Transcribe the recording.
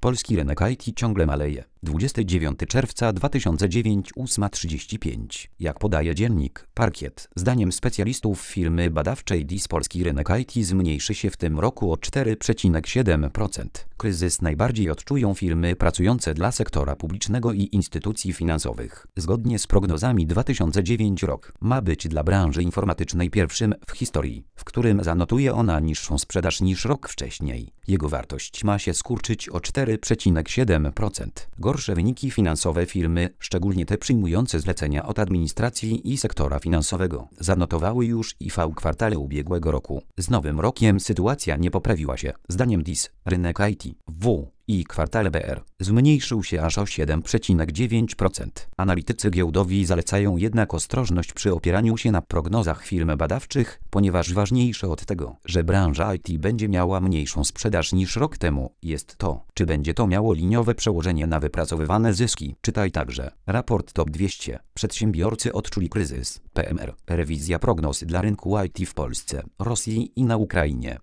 Polski rynek IT ciągle maleje. 29 czerwca 2009, 8:35. Jak podaje dziennik Parkiet, zdaniem specjalistów firmy badawczej DIS polski rynek IT zmniejszy się w tym roku o 4,7%. Kryzys najbardziej odczują firmy pracujące dla sektora publicznego i instytucji finansowych. Zgodnie z prognozami 2009 rok ma być dla branży informatycznej pierwszym w historii, w którym zanotuje ona niższą sprzedaż niż rok wcześniej. Jego wartość ma się skurczyć o 4,7%. Gorsze wyniki finansowe firmy, szczególnie te przyjmujące zlecenia od administracji i sektora finansowego, zanotowały już i w kwartale ubiegłego roku. Z nowym rokiem sytuacja nie poprawiła się. Zdaniem DIS, rynek IT i kwartale BR zmniejszył się aż o 7,9%. Analitycy giełdowi zalecają jednak ostrożność przy opieraniu się na prognozach firm badawczych, ponieważ ważniejsze od tego, że branża IT będzie miała mniejszą sprzedaż niż rok temu, jest to, czy będzie to miało liniowe przełożenie na wypracowywane zyski. Czytaj także raport Top 200. Przedsiębiorcy odczuli kryzys. PMR. Rewizja prognoz dla rynku IT w Polsce, Rosji i na Ukrainie.